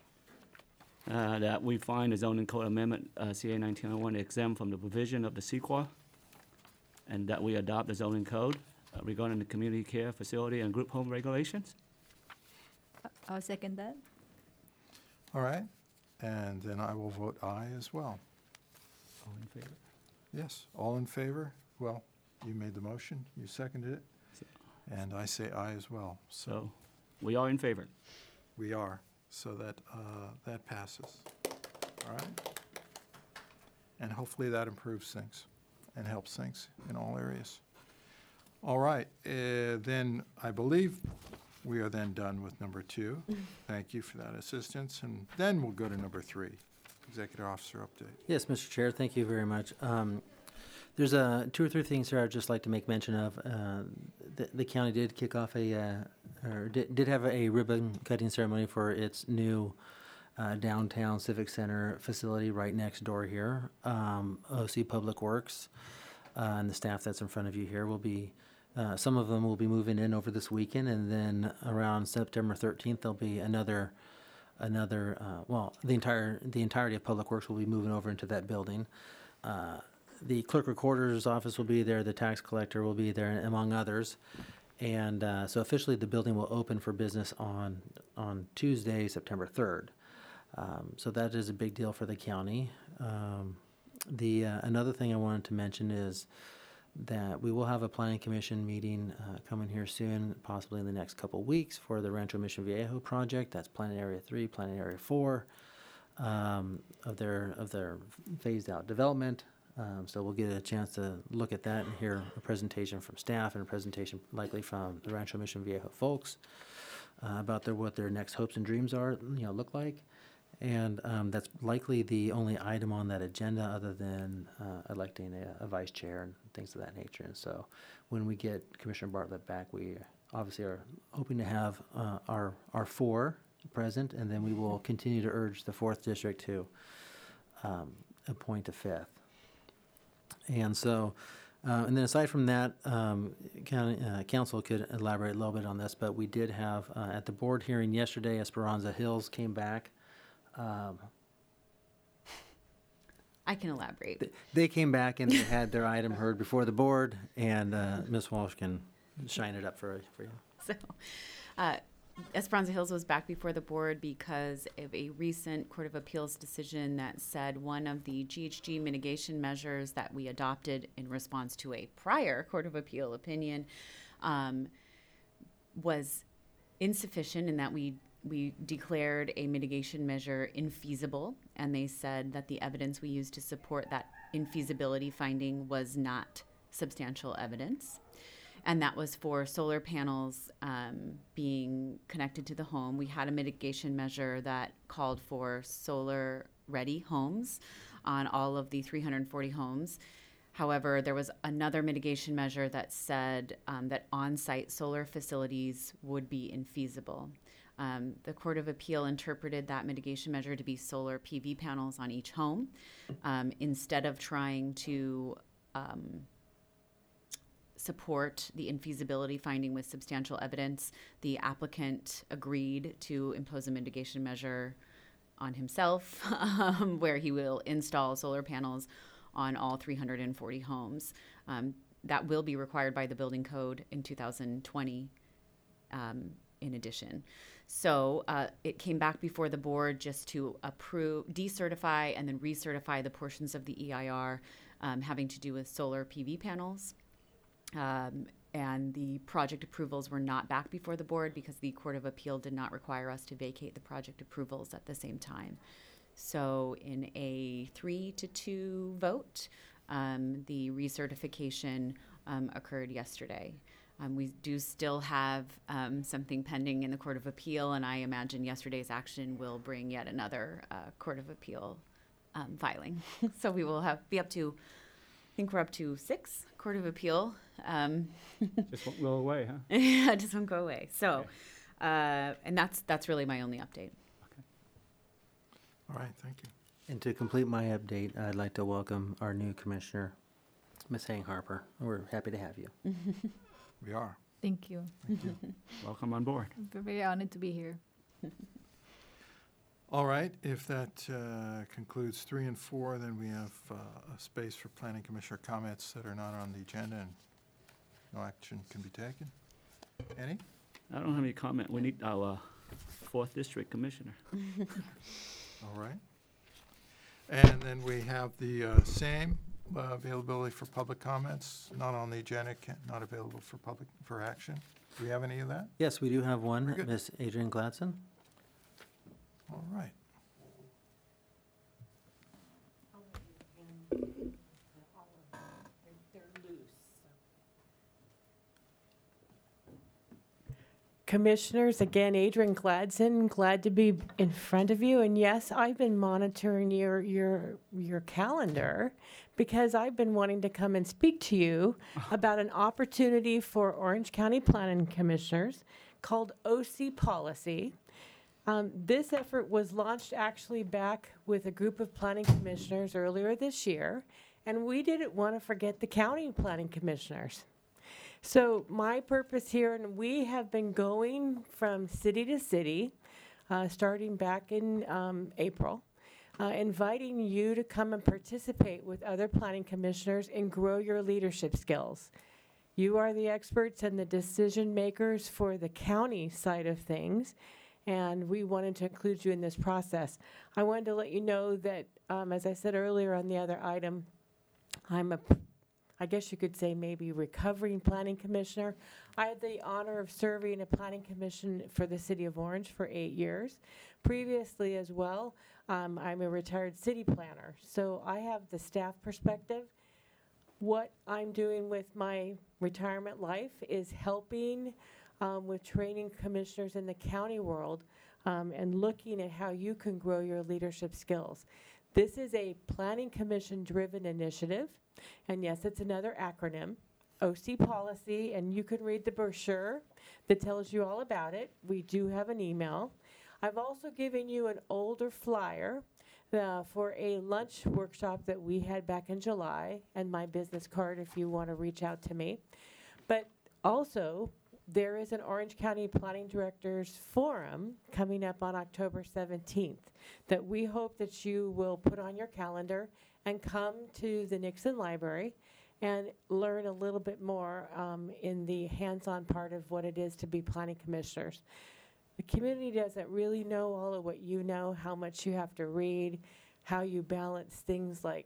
uh, that we find the zoning code amendment uh, C A nineteen oh one exempt from the provision of the C Q A, and that we adopt the zoning code uh, regarding the community care facility and group home regulations. I'll second that. All right, and then I will vote aye as well. All in favor? Yes, all in favor? Well, you made the motion, you seconded it, and I say aye as well. So So, we are in favor. we are, so that, uh, that passes. All right? And hopefully that improves things and helps things in all areas. All right, uh, then I believe we are then done with number two. Thank you for that assistance, and then we'll go to number three, executive officer update. Yes, Mister Chair, thank you very much. Um, There's uh, two or three things here I'd just like to make mention of. Uh, The the county did kick off a, uh, or did did have a ribbon cutting ceremony for its new uh, downtown Civic Center facility right next door here. Um, O C Public Works uh, and the staff that's in front of you here will be, uh, some of them will be moving in over this weekend, and then around September thirteenth, there'll be another, another, uh, well, the entire, the entirety of Public Works will be moving over into that building. Uh, the clerk recorder's office will be there, the tax collector will be there, among others. And uh, so officially, the building will open for business on, on Tuesday, September third. Um, So that is a big deal for the county. Um, The, uh, another thing I wanted to mention is that we will have a planning commission meeting uh, coming here soon, possibly in the next couple of weeks, for the Rancho Mission Viejo project. That's Planning Area Three, Planning Area Four um, of their of their phased out development. Um, so we'll get a chance to look at that and hear a presentation from staff and a presentation likely from the Rancho Mission Viejo folks uh, about their what their next hopes and dreams are, you know, look like. And um, that's likely the only item on that agenda other than uh, electing a, a vice chair and things of that nature. And so when we get Commissioner Bartlett back, we obviously are hoping to have uh, our, our four present, and then we will continue to urge the fourth district to um, appoint a fifth. And so, uh, and then aside from that, um, county, uh, council could elaborate a little bit on this, but we did have uh, at the board hearing yesterday, Esperanza Hills came back. Um, I can elaborate. th- They came back and they had their item heard before the board, and uh, Miz Walsh can shine it up for, for you. So, uh, Esperanza Hills was back before the board because of a recent Court of Appeals decision that said one of the G H G mitigation measures that we adopted in response to a prior Court of Appeal opinion um, was insufficient, in that we we declared a mitigation measure infeasible, and they said that the evidence we used to support that infeasibility finding was not substantial evidence. And that was for solar panels um, being connected to the home. We had a mitigation measure that called for solar-ready homes on all of the three hundred forty homes. However, there was another mitigation measure that said um, that on-site solar facilities would be infeasible. Um, the Court of Appeal interpreted that mitigation measure to be solar P V panels on each home. Um, instead of trying to um, support the infeasibility finding with substantial evidence, the applicant agreed to impose a mitigation measure on himself, um, where he will install solar panels on all three hundred forty homes. Um, that will be required by the building code in two thousand twenty um, in addition. So uh, it came back before the board just to approve, decertify, and then recertify the portions of the E I R um, having to do with solar P V panels. Um, and the project approvals were not back before the board because the Court of Appeal did not require us to vacate the project approvals at the same time. So in a three to two vote, um, the recertification um, occurred yesterday. Um, we do still have um, something pending in the Court of Appeal, and I imagine yesterday's action will bring yet another uh, Court of Appeal um, filing. So we will have be up to, I think we're up to six Court of Appeal. Um, Just won't go away, huh? yeah, just won't go away. So, uh, and that's that's really my only update. All right, thank you. And to complete my update, I'd like to welcome our new commissioner, Miz Hang Harper. We're happy to have you. We are. Thank you. Thank you. Welcome on board. I'm very honored to be here. All right, if that uh, concludes three and four, then we have uh, a space for planning commissioner comments that are not on the agenda, and no action can be taken. Any? I don't have any comment. We need our uh, fourth district commissioner. All right. And then we have the uh, same uh, availability for public comments, not on the agenda, ca- not available for public, for action. Do we have any of that? Yes, we do have one, Very good. Miss Adrienne Gladson. All right. Commissioners, again, Adrienne Gladson, glad to be in front of you. And yes, I've been monitoring your your your calendar because I've been wanting to come and speak to you about an opportunity for Orange County Planning Commissioners called O C Policy. Um, this effort was launched actually back with a group of planning commissioners earlier this year, and we didn't want to forget the county planning commissioners. So my purpose here, and we have been going from city to city, uh, starting back in um, April, uh, inviting you to come and participate with other planning commissioners and grow your leadership skills. You are the experts and the decision makers for the county side of things, and we wanted to include you in this process. I wanted to let you know that, um, as I said earlier on the other item, I'm a, I guess you could say maybe recovering planning commissioner. I had the honor of serving a planning commission for the city of Orange for eight years. Previously as well, um, I'm a retired city planner, so I have the staff perspective. What I'm doing with my retirement life is helping um, with training commissioners in the county world um, and looking at how you can grow your leadership skills. This is a planning commission-driven initiative, and yes, it's another acronym, O C policy, and you can read the brochure that tells you all about it. We do have an email. I've also given you an older flyer uh, for a lunch workshop that we had back in July, and my business card if you want to reach out to me. But also, there is an Orange County Planning Directors Forum coming up on October seventeenth that we hope that you will put on your calendar and come to the Nixon Library and learn a little bit more um, in the hands-on part of what it is to be planning commissioners. The community doesn't really know all of what you know, how much you have to read, how you balance things like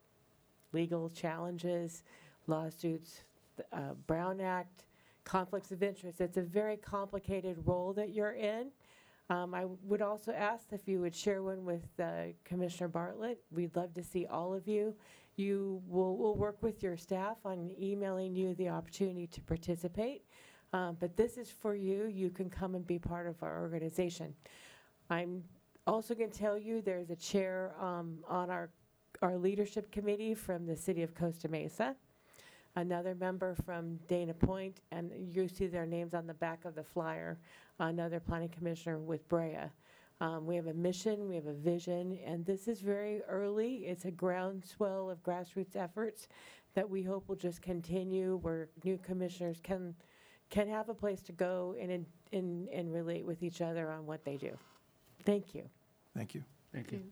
legal challenges, lawsuits, the, uh, Brown Act, conflicts of interest. It's a very complicated role that you're in. Um, I would also ask if you would share one with uh, Commissioner Bartlett. We'd love to see all of you. You will will work with your staff on emailing you the opportunity to participate. Um, but this is for you. You can come and be part of our organization. I'm also going to tell you there's a chair um, on our, our leadership committee from the city of Costa Mesa, another member from Dana Point, and you see their names on the back of the flyer, another planning commissioner with Brea. Um, we have a mission, we have a vision, and this is very early. It's a groundswell of grassroots efforts that we hope will just continue, where new commissioners can can have a place to go and, and, and relate with each other on what they do. Thank you. Thank you. Thank you.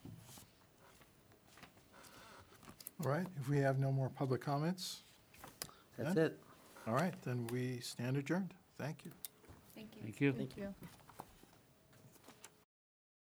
All right, if we have no more public comments, That's Done? it. all right, then we stand adjourned. Thank you. Thank you. Thank you. you.